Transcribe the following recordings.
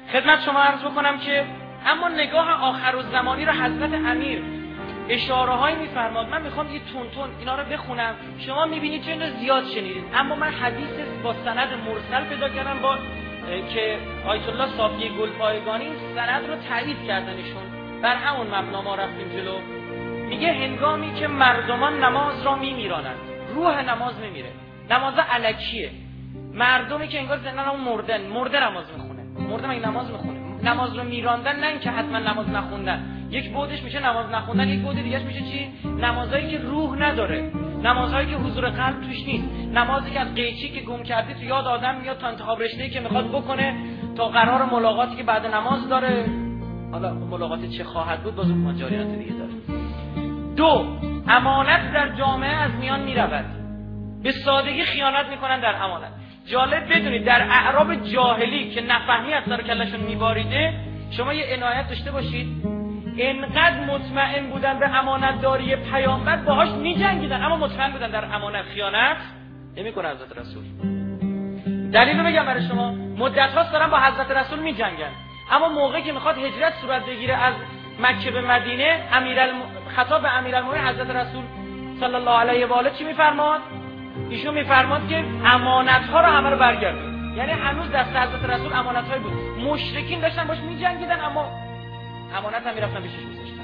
خدمت شما عرض بکنم که اما نگاه آخرالزمانی رو حضرت امیر اشاره هایی میفرماد. من میخوام یه تون اینا رو بخونم، شما میبینید چه اینو زیاد شنیدید، اما من حدیث با سند مرسل پیدا کردم با که آیت الله صافی گلپایگانی سند رو تایید کردنشون، بر همون مبنا ما رفتیم جلو. میگه هنگامی که مردمان نماز را میمیرانند، روح نماز میمیره، نماز الکیه، مردمی که انگار زندان مرده نماز میخونه، مرده مگه نماز میخونه؟ نماز رو میراندن، نه اینکه حتما نماز نخوندن. یک بودش میشه نماز نخوندن، یک بود دیگه‌اش میشه چی؟ نمازایی که روح نداره، نمازهایی که حضور قلب توش نیست، نمازی که از قیچی که گم کردی تو یاد آدم میاد تا انتخاب رشته‌ای که میخواد بکنه تا قرار ملاقاتی که بعد نماز داره. حالا ملاقات چه خواهد بود باز اون جریانات دیگه داره. 2. امانت در جامعه از میان میرود، به سادگی خیانت میکنن در امانت. جالب بدونید در اعراب جاهلی که نفهمی از سر کلشون میباریده، شما یه عنایت داشته باشید، انقدر مطمئن بودن به امانتداری پیامبر باهاش میجنگیدن، اما مطمئن بودن در امانت خیانت نمیکنه حضرت رسول. دلیل رو بگم برای شما، مدت هاست دارن با حضرت رسول میجنگن، اما موقعی که میخواد هجرت صورت بگیره از مکه به مدینه، خطاب به امیرالمومنین حضرت رسول صلی الله علیه و آله چی میفرماد؟ ایشون میفرماد که امانت ها رو همه رو برگردون. یعنی هنوز دست حضرت رسول امانت های بود، مشرکین داشتن باش میجنگیدن اما امانت هم میرفتن بهش میذاشتن.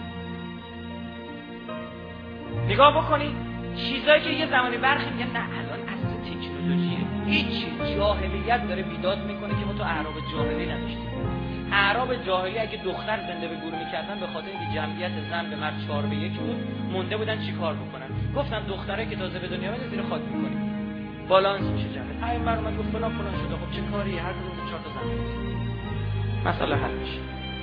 نگاه بکنید چیزایی که یه زمانی برخی میگن نه الان اصل تکنولوژیه، هیچ جاهلیت داره بیداد میکنه که ما تو اعراب جاهلی نداشتیم. اعراب جاهلی اگه دختر زنده به گور میکردن به خاطر اینکه جمعیت زن به مرد 4-1 بود، مونده بودن چیکار بکنن؟ گفتن دختره که تازه به دنیا میاد زیر خاک میکنیم، بالانس میشه جمعیت. پیامبر اومد گفت فلان شده، خب چه کاری، هر کدوم 4 تا زن مسئله حل میشه.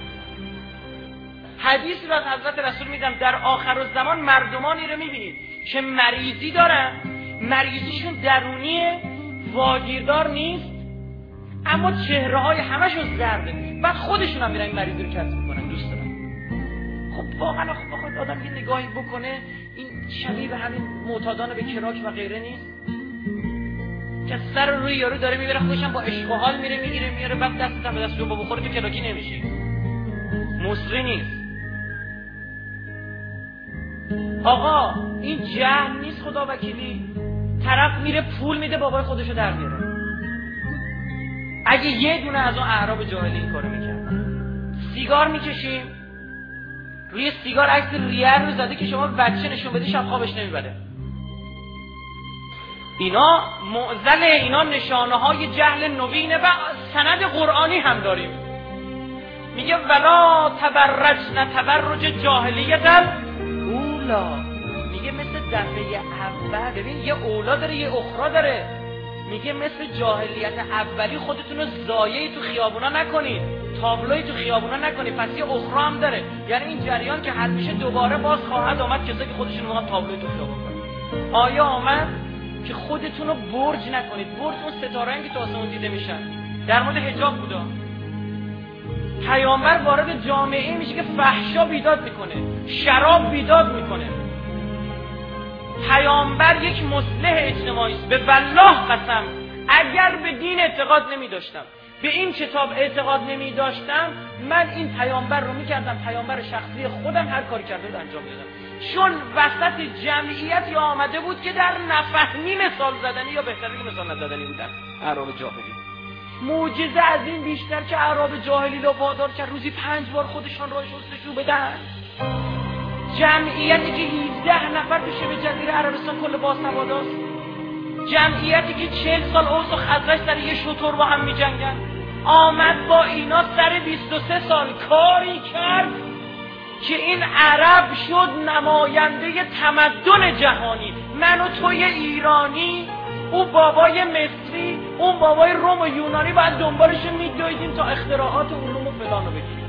حدیثی رو از حضرت رسول میدم، در آخرالزمان مردمانی رو میبینید که مریضی دارن، مریضیشون درونیه، واگیردار نیست، اما چهره های همشون زرده، بعد خودشون هم میرن این مریضی رو کسب میکنن. دوست دارن خب واقعا خب بخواد آدم یه نگاهی بکنه، این شبیه به همین معتادان به کراک و غیره نیست که سر روی یارو داره میبره، خودش هم با عشق و حال میره میگیره میاره، بعد دستت هم به دست رو بخوره تو کراکی نمیشی، مصری نیست. آقا این جهل نیست خدا وکیلی، طرف میره پول میده بابای خودشو در بیاره. اگه یه دونه از اون اعراب جاهلی این کارو میکردن، سیگار میکشیم، روی سیگار عکس ریه رو زده که شما بچه نشون بدی شب خوابش نمیبره. اینا معضل، اینا نشانه های جهل نوینه و سند قرآنی هم داریم. میگه ولا تبرجن تبرج جاهلیت اولا، میگه مثل دفعه اول، ببین یه اولا داره یه اخرى داره، میگه مثل جاهلیت اولی خودتون رو ضایع تو خیابونا نکنید، تابلوی تو خیابونا نکنید، پس یه اخرى هم داره. یعنی این جریان که حل میشه دوباره باز خواهد آمد کسایی که خودشون میخوان تابلوی تو خیابون کنن. آیا آمد که خودتون رو برج نکنید، برج اون ستاره‌ای که تو آسمون دیده میشن. در مورد حجاب بودا پیامبر وارد جامعه میشه که فحشا بیداد میکنه، شراب بیداد میکنه. پیامبر یک مصلح اجتماعی است. به والله قسم اگر به دین اعتقاد نمی داشتم، به این کتاب اعتقاد نمی داشتم، من این پیامبر رو میکردم پیامبر شخصی خودم، هر کاری کرده بود انجام میدادم. چون وسط جمعیتی آمده بود که در نفهمی مثال زدنی یا بهتره که مثال نزدنی بودن. اعراب جاهلی معجزه از این بیشتر که اعراب جاهلی رو وادار کرد روزی 5 بار خودشان را شستشو بدن. جمعیتی که 17 نفر تو شبه جزیره عربستان کل باسواداست، جمعیتی که 40 سال اوس و خزرج سر یه شتر با هم می جنگن، آمد با اینا سر 23 سال کاری کرد که این عرب شد نماینده تمدن جهانی. من و توی ایرانی، اون بابای مصری، اون بابای روم و یونانی باید دنبالش میدویدیم تا اختراعات علوم و فلان رو بگیریم.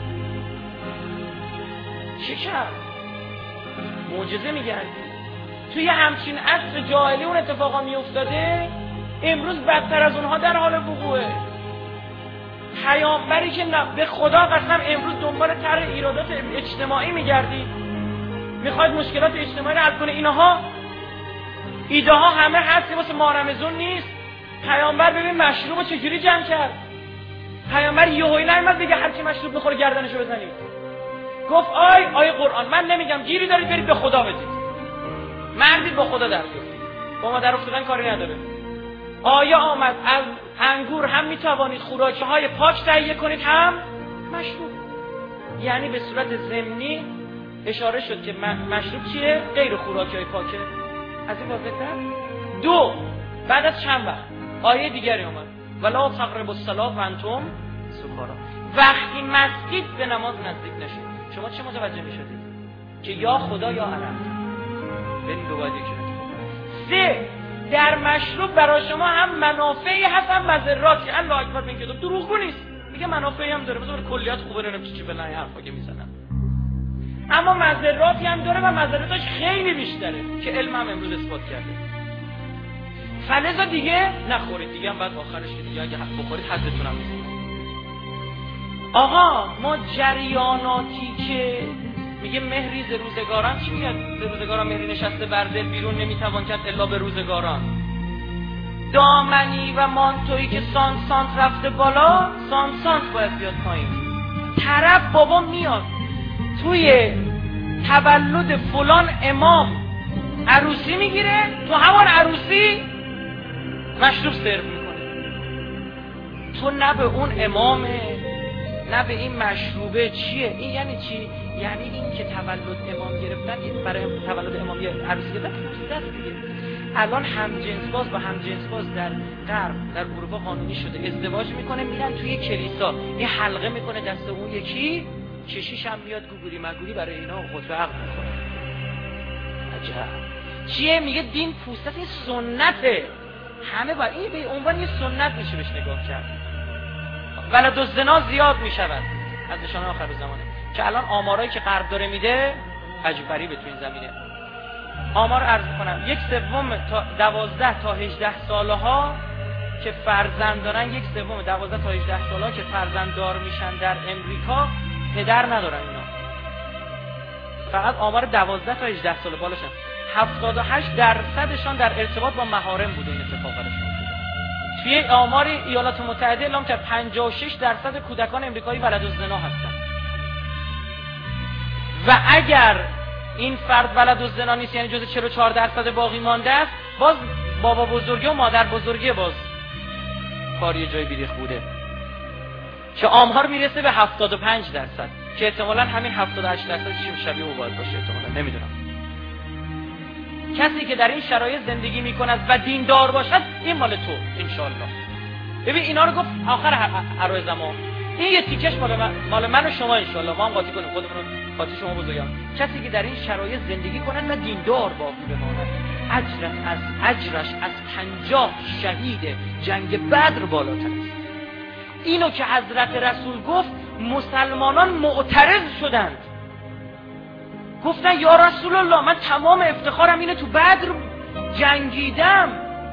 چی کرد؟ معجزه میگن. توی همچین عصر جاهلی اون اتفاقا میافتاده، امروز بدتر از اونها در حال وقوعه. پیامبری که به خدا قسم امروز دنبال طرح ایرادات اجتماعی میگردی، میخواد مشکلات اجتماعی رو حل کنه، اینها ایده ها همه هستی واسه ماه رمضان نیست. پیامبر ببین مشروب چجوری جمع کرد، پیامبر یهویی نیامد بگه هر کی مشروب بخوره گردنشو بزنید. گفت آی قرآن، من نمیگم گیری دارید برید به خدا بدید، مردید با خدا درس بخونید، با ما در افتادن کاری نداره. آیا آمد از انگور هم میتوانید خوراکی‌های پاک تهیه کنید هم مشروب. یعنی به صورت ضمنی اشاره شد که مشروب چیه؟ غیر خوراکی‌های پاکه. از این واضح‌تر. دو، بعد از چند وقت آیه دیگری اومد ولا تقربوا الصلاة وانتم سکارا. وقتی مسجد به نماز نزدیک نشید شما چه متوجه می‌شدید؟ که یا خدا یا عرب. بریم دو بعدی که سه، در مشروب برای شما هم منافعی هست هم مضراتی. الله اکبر. این کتاب دروغگو نیست، میگه منافعی هم داره. بذار کلیات خوبه رو چی بلای حرفا که میزنم، اما مضراتی هم داره و مضراتش خیلی بیشتره که علم هم امروز اثبات کرده. فلذا دیگه نخورید، دیگه هم بعد آخرش که دیگه اگه بخورید حدتون هم نیست. آقا ما جریاناتی که میگه مهری ز روزگاران، چی میگه؟ ز روزگاران مهری نشسته بر دل، بیرون نمیتوان کرد الا به روزگاران. دامنی و مانتویی که سانت رفته بالا، سانت باید بیاد پایین. طرف بابا میاد توی تولد فلان امام عروسی میگیره، تو همون عروسی مشروب سرو میکنه. تو نه به اون امامه نه به این مشروبه. چیه این؟ یعنی چی؟ یعنی این که تولد امام گرفتن، برای تولد امام عروسی گرفتن دست دیگه. الان همجنسباز با همجنسباز در غرب، در اروپا قانونی شده، ازدواج میکنه میرن توی کلیسا، این حلقه میکنه دست اون یکی، کشیش هم میاد گوگولی مگولی برای اینا خطبه عقد میکنه. عجب. چیه؟ میگه دین پوست است، این سنته. همه باید این به عنوان یه سنت میشه بهش نگاه کرد. ولد الزنا زیاد میشود از نشانه آخر زمانه، که الان آمارایی که غرب داره میده عجیب غریبه تو این زمینه. آمار عرض کنم 1/3 تا 12 تا 18 ساله ها که فرزند دارن، 1/3 12 تا 18 ساله ها که فرزند دار میشن در امریکا پدر ندارن. اینا فقط آمار 12 تا 18 ساله بالاشن. 78% در ارتباط با محارم بوده این اتفاق براشون. توی آمار ایالات متحده اعلام کرد 56% کودکان امریکایی ولد الزنا هستن. و اگر این فرد ولد الزنا نیست، یعنی جز 44% باقی مانده است، باز بابا بزرگی و مادر بزرگی باز کاری جای بیریخ بوده، که آمار میرسه به 75%، که احتمالاً همین 78% شبیه او باید باشه. احتمالاً نمیدونم. کسی که در این شرایط زندگی میکند و دیندار باشد، این مال تو انشالله. ببین اینا رو گفت آخر عرای زمان. این یه تیکش مال من و شما انشالله. ما هم قاطی کنیم خودمون رو، قاطی شما بزرگان. کسی که در این شرایط زندگی کند و دیندار باقی بماند، اجرش از 50 شهید جنگ بدر بالاتر است. اینو که حضرت رسول گفت، مسلمانان معترض شدند، گفتن یا رسول الله من تمام افتخارم اینه تو بدر جنگیدم،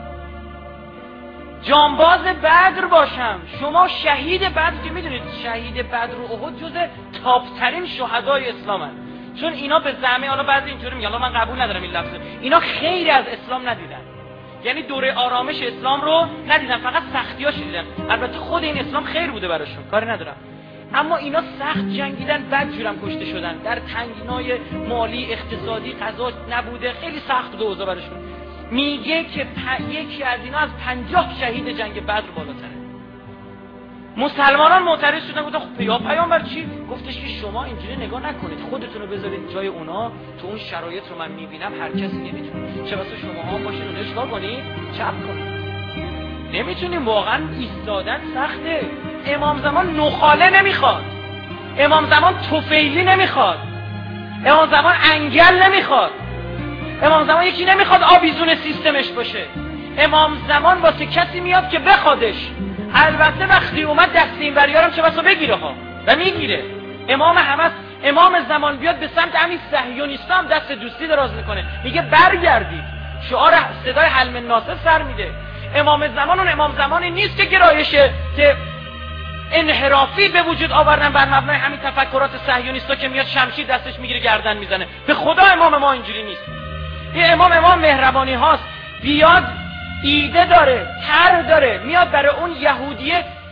جانباز بدر باشم. شما شهید بدر که میدونید شهید بدر و احد جز تاپترین شهدای اسلام هست. چون اینا به زعم، حالا بعضی اینطوری میگن، من قبول ندارم این لفظ، اینا خیلی از اسلام ندیدن، یعنی دوره آرامش اسلام رو ندیدن، فقط سختیاش دیدن. البته خود این اسلام خیر بوده براشون، کاری ندارم، اما اینا سخت جنگیدن، بدجورم کشته شدن، در تنگنای مالی اقتصادی غذا نبوده، خیلی سخت بوده اوضاع براشون. میگه که یکی از اینا از 50 شهید جنگ بدر بالاتره. مسلمانان معترض شدن، گفتن خب یا پیامبر چی؟ گفتش که شما اینجوری نگاه نکنید، خودتون رو بذارید جای اونا، تو اون شرایط رو من میبینم هر کسی نمیتونه، چه واسه شما ها باشید اونها چیکار کنید؟ چپ کنید. نمیتونیم، واقعا ایستادن سخته. امام زمان نخاله نمیخواد، امام زمان طفیلی نمیخواد، امام زمان انگل نمیخواد، امام زمان یکی نمیخواد آویزون سیستمش باشه. امام زمان واسه کسی میاد که بخوادش. البته وقتی اومد دست این وریارم چه بسا بگیره ها، و میگیره. امام همست. امام زمان بیاد به سمت همین صهیونیستا هم دست دوستی دراز میکنه، میگه برگردید، شعار صدای حلم الناصر سر میده. امام زمان اون امام زمانی نیست که گرایشه که انحرافی به وجود آوردن بر مبنای همین تفکرات صهیونیستا که میاد شمشیر دستش میگیره گردن میزنه. به خدا امام ما اینجوری نیست. این امام مهربانی هاست، بیاد ایده داره، طرح داره، میاد برای اون یهودیه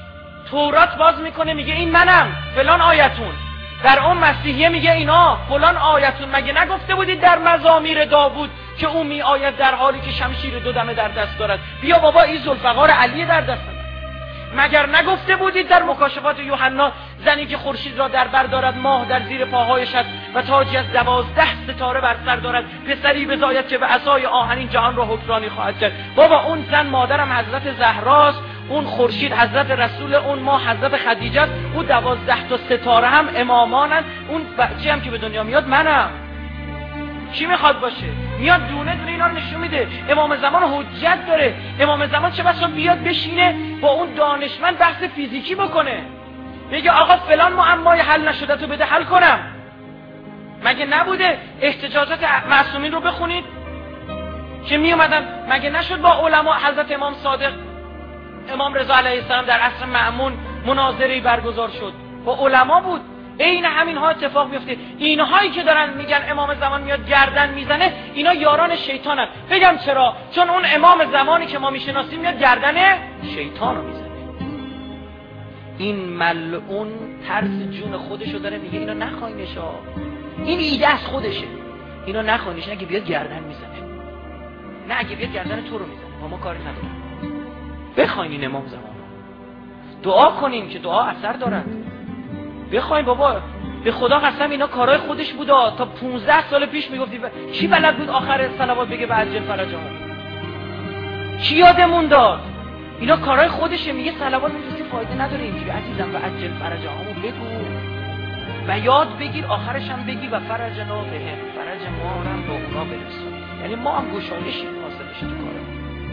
تورات باز میکنه میگه این منم فلان آیتون، در اون مسیحیه میگه اینا فلان آیتون. مگه نگفته بودید در مزامیر داوود که او می آید در حالی که شمشیر 2 دمه در دست دارد؟ بیا بابا این ذوالفقار علی در دست دارد. مگر نگفته بودید در مکاشفات یوحنا زنی که خورشید را در بر دارد، ماه در زیر پاهایش است و تاجی از 12 ستاره بر سر دارد، پسری بزاید که به عصای آهنین جهان را حکمرانی خواهد کرد. بابا اون زن مادرم حضرت زهراست، اون خورشید حضرت رسول، اون ماه حضرت خدیجه است، اون 12 تا ستاره هم امامانن، اون بچه هم که به دنیا میاد منم. چی میخواد باشه؟ میاد دونه دونه اینا رو نشون میده. امام زمان حجت داره. امام زمان چه بسا بیاد بشینه با اون دانشمند بحث فیزیکی بکنه، میگه آقا فلان معمای حل نشده تو بده حل کنم. مگه نبوده احتجاجات معصومین رو بخونید که می اومدن؟ مگه نشد با علما حضرت امام صادق امام رضا علیه السلام در عصر مأمون مناظری برگزار شد، با علما بود. این همین ها اتفاق میفته. اینهایی که دارن میگن امام زمان میاد گردن میزنه، اینا یاران شیطانن. بگم چرا؟ چون اون امام زمانی که ما میشناسیم میاد گردن شیطان رو میزنه. این ملعون طرز جون خودشو داره میگه اینا نخواینش ها، این ایده از خودشه، اینا نخواینش. نه اگه بیاد گردن میزنه، نه اگه بیاد گردن تو رو میزنه، ما کاری نداریم. بخواین این امام زمان، دعا کنیم که دعا اثر دارد. بخواین بابا، به خدا قسم اینا کارهای خودش بودا. تا 15 سال پیش میگفتی کی بلد بود آخر صلوات بگه و عجل فرجهم؟ کی یادمون داد؟ اینا کارهای خودشه. میگه صلوات میفرستی فایده نداره اینجوری. عزیزم و عجل فرجهم بگو و یاد بگیر، آخرش هم بگی و فرجنا بهم، فرج ما هم با اونا برسون. یعنی ما هم گشایشی حاصلش تو کارمون.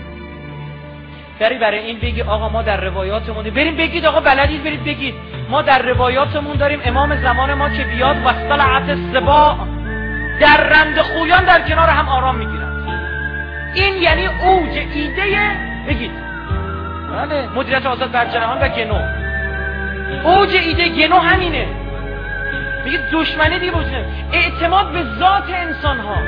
برای این بگی آقا ما در روایاتمون، بریم بگید آقا بلدید برید بگید ما در روایاتمون داریم امام زمان ما که بیاد و اصطلعت السباع، در رند خویان در کنار هم آرام میگیرن. این یعنی اوج ایده، بگید بله، مدیریت آزاد بر جهان و گنو. اوج ایده گنو همینه. میگه دشمنی دیگه وجود نداره. اعتماد به ذات انسان ها،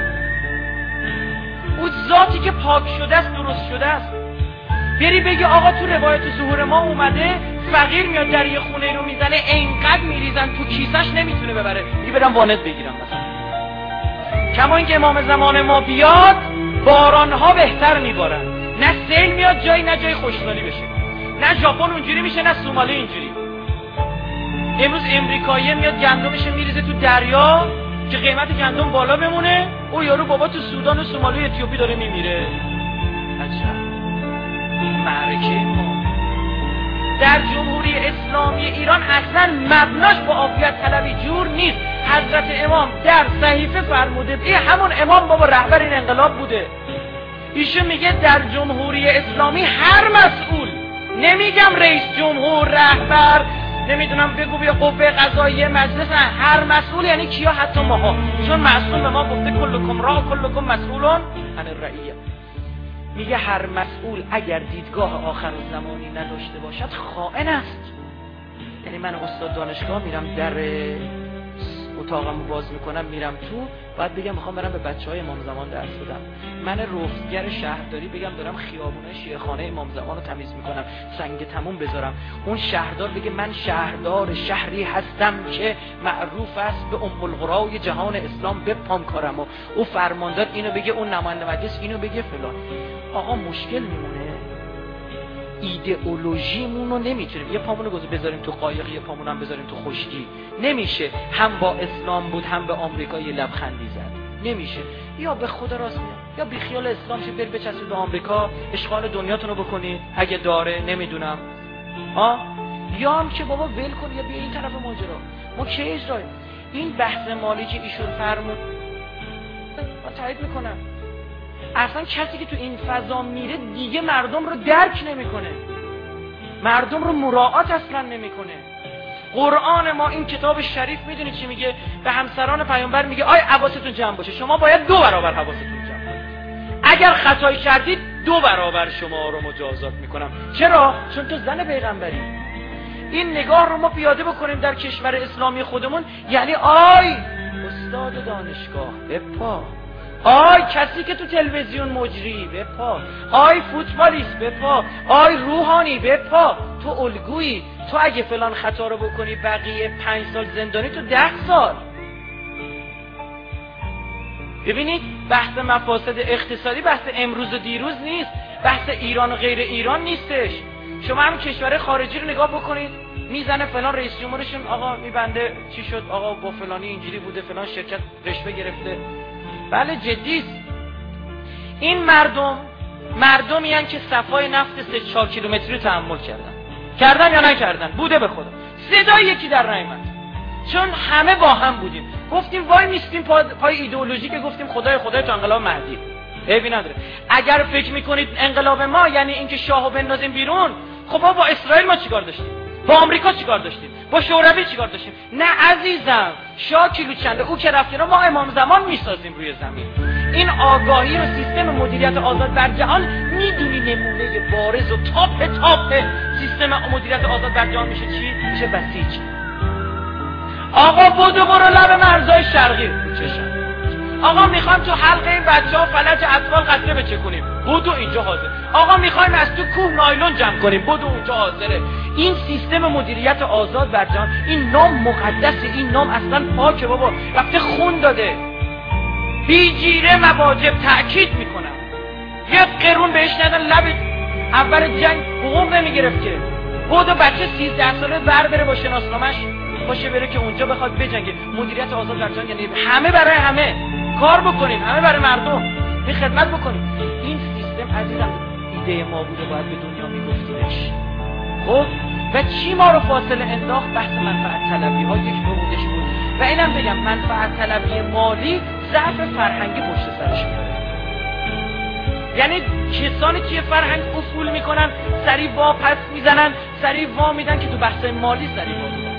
اون ذاتی که پاک شده است، درست شده است. بری بگی آقا تو روایت ظهور ما اومده فقیر میاد در یه خونه رو میزنه، اینقدر میریزن تو کیسش نمیتونه ببره، دیگه برم وانت بگیرم مثلا. کما اینکه امام زمان ما بیاد بارانها بهتر میبارن، نه سیل میاد جایی نه جایی خشکسالی بشه، نه ژاپن اونجوری میشه نه سومالی اینجوری. امروز امریکایی میاد گندمش میریزه تو دریا که قیمت گندم بالا بمونه، او یارو بابا تو سودان و سومالی و اتیوپی داره میمیره. عجب معرکه ما در جمهوری اسلامی ایران اصلا مبناش با عافیت طلبی جور نیست. حضرت امام در صحیفه فرموده، این همون امام بابا رهبر این انقلاب بوده، ایشون میگه در جمهوری اسلامی هر مسئول، نمیگم رئیس جمهور، رهبر، نمیدونم بگو بیا قوه قضاییه مجلس، هر مسئول یعنی کیا؟ حتی ماها، چون معصوم به ما گفته کلکم را کلکم مسئولون عن الرعیه. میگه هر مسئول اگر دیدگاه آخر الزمانی نداشته باشد خائن است. یعنی من استاد دانشگاه میرم در اتاقمو باز میکنم میرم تو، باید بگم میخوام برم به بچهای امام زمان درس بدم. من رفتگر شهرداری بگم دارم خیابونه شیخانه امام زمان رو تمیز میکنم، سنگ تموم بذارم. اون شهردار بگه من شهردار شهری هستم که معروف است به ام القرای جهان اسلام، بپام کارم. و او فرماندار اینو بگه، اون نماینده مجلس اینو بگه فلان. آقا مشکل میمونه، ایدئولوژیمون رو نمیتونیم یه پامونو بذاریم تو قایق، یه پامون هم بذاریم تو خشکی. نمیشه. هم با اسلام بود هم به آمریکا یه لبخندی زد. نمیشه. یا به خدا راست میاد یا بی خیال اسلام شید برید بچسبید به آمریکا، اشغال دنیاتون رو بکنید اگه داره، نمیدونم یا هم که بابا ول کن یا بیا این طرف ماجرا. ما چه اجرایی؟ این بحث مالی که ایشون فرمود من تایید میکنم. اصلا کسی که تو این فضا میره دیگه مردم رو درک نمیکنه، مردم رو مراعات اصلا نمیکنه. قرآن ما این کتاب شریف میدونید چی میگه؟ به همسران پیامبر میگه آی حواستون جمع باشه، شما باید 2 برابر حواستون جمع باشه. اگر خطایی کردید 2 برابر شما رو مجازات میکنم. چرا؟ چون تو زن پیغمبری. این نگاه رو ما پیاده بکنیم در کشور اسلامی خودمون. یعنی آی استاد دانشگاه بپا، آی کسی که تو تلویزیون مجری بپا، آی فوتبالیست بپا، آی روحانی بپا، تو الگویی، تو اگه فلان خطا رو بکنی بقیه 5 سال زندانی، تو 10 سال. ببینید بحث مفاسد اقتصادی بحث امروز و دیروز نیست، بحث ایران و غیر ایران نیستش. شما هم کشور خارجی رو نگاه بکنید، میزنه فلان رئیس جمهورشون آقا میبنده چی شد، آقا با فلانی اینجوری بوده، فلان شرکت رشوه گرفته. بله جدیست. این مردمی هستند که صفای نفت 3-4 کیلومتری رو تحمل کردن یا نکردن؟ بوده به خدا. صدای یکی در نیامد، چون همه با هم بودیم، گفتیم وای میستیم پای ایدئولوژی که گفتیم خدای تو انقلاب مهدی. عیبی نداره. اگر فکر میکنید انقلاب ما یعنی اینکه شاهو بندازیم بیرون، خب با اسرائیل ما چیکار داشتیم؟ با آمریکا چیکار داشتیم؟ با شوروی چیکار داشتیم؟ نه عزیزم، شاه کیلو چنده، او که رفت ما امام زمان میسازیم روی زمین. این آگاهی رو سیستم مدیریت آزاد بر جهان میدونی نمونه بارز و تاپ سیستم مدیریت آزاد بر جهان میشه چی؟ میشه بسیج. آقا برو لب مرزهای شرقی رو چشم. آقا میخوایم تو حلقه بچه‌ها فلج اطفال قطره بچکونیم، بدو اینجا حاضر. آقا میخوایم از تو کوه نایلون جمع کنیم، بدو اونجا حاضره. این سیستم مدیریت آزاد بر جهان، این نام مقدسه، این نام اصلا پاکه بابا، رفته خون داده. بیجیره مواجب تأکید میکنم، یه قرون بهش ندن، لب اول جنگ حقوق نمیگرفت که. بدو بچه 13 ساله بره با شناسنامش باشه بره که اونجا بخواد بجنگه. مدیریت آزاد در جهان یعنی همه برای همه کار بکنیم، همه برای مردم این خدمت بکنیم. این سیستم عزیزم ایده ما بوده، باید به دنیا میگفتیمش. خب و چی ما رو فاصله انداخت؟ بحث منفعت طلبی ها یک نمودش بود. و اینم بگم منفعت طلبی مالی ضعف فرهنگی پشت سرش میاره. یعنی کسانی که فرهنگ افول میکنن، سریع وا پس میزنن، سریع وا میدن که تو بحث مالی سریع وا میدن.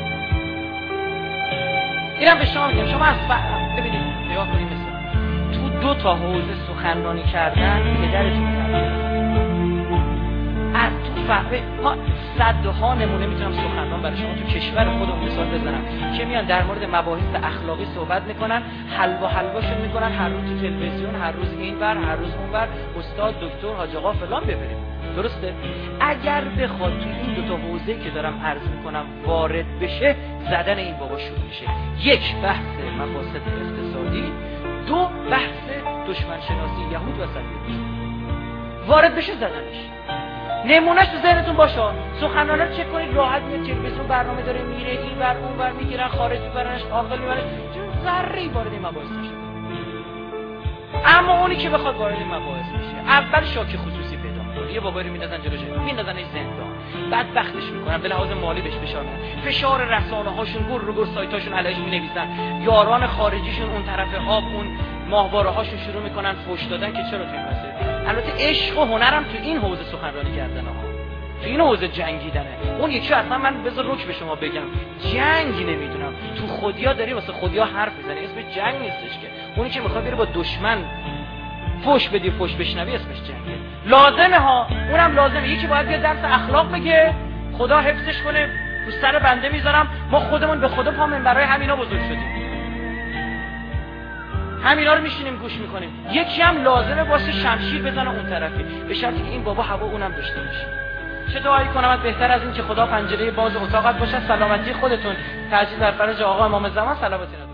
اینم به شما میگم، شما از ببینید نگاه کنید، مثلا تو 2 حوزه سخنرانی کردن پدرتون کردن. از تو ما صدها نمونه میتونم سخنران برای شما تو کشور خودمون مثال بزنم که میان در مورد مباحث اخلاقی صحبت میکنن، حلواشون میکنن، هر روز تو تلویزیون، هر روز اینور، هر روز اونور، استاد دکتر حاج آقا فلان ببریم. درسته؟ اگر بخواد تو این 2 حوزه که دارم عرض میکنم وارد بشه، زدن این بابا شروع میشه. 1 بحث مفاسد اقتصادی، 2 بحث دشمن شناسی یهود و صهیونیسم. وارد بشه زدنش. نمونهش تو ذهنتون باشه. سخنران‌ها رو چک کنید، راحت میاد تلویزیون برنامه داره میره، این ور اون ور میگیرن، خارج میبرنش، داخل میبرنش، چون ذره وارد این مباحث نشه. اما اونی که بخواد وارد این مباحث بشه، اول شوک خصوصی پیدا می‌کنه. یه بابایی رو میندازن جلوش، میندازنش زندان. بعد بختش میکنن، به لحاظ مالی بهش فشار میارن، فشار رسانه‌هاشون گور سایتاشون علیهش مینویسن، یاران خارجیشون اون طرف آب اون ماهواره‌هاشون شروع میکنن فحش دادن که چرا تو این مسئله. البته عشق و هنرم تو این حوزه سخنرانی کردن ها، تو این حوزه جنگیدنه. اون یکی اصلا من بذار رک به شما بگم، جنگی نمیدونم، تو خودیا داری واسه خودیا حرف میزنی، اسمش جنگ نیستش که. اونی که میخواد بره با دشمن فحش بدی، فحش بشنوی، اسمش جنگه. لازمه ها، اونم لازمه. یکی باید بیاد درس اخلاق بگه، خدا حفظش کنه، رو سر بنده میذارم. ما خودمون به خدا پامون برای همینا بزرگ شدیم، همینا رو میشینیم گوش میکنیم. یکی هم لازمه واسه شمشیر بزنه اون طرفی، به شرطی که این بابا هوا اونم داشته باشه. چه دعایی کنم بهتر از این که خدا پنجره باز اتاقت باشه. سلامتی خودتون، تاجیل در فرج آقا امام زمان، صلوات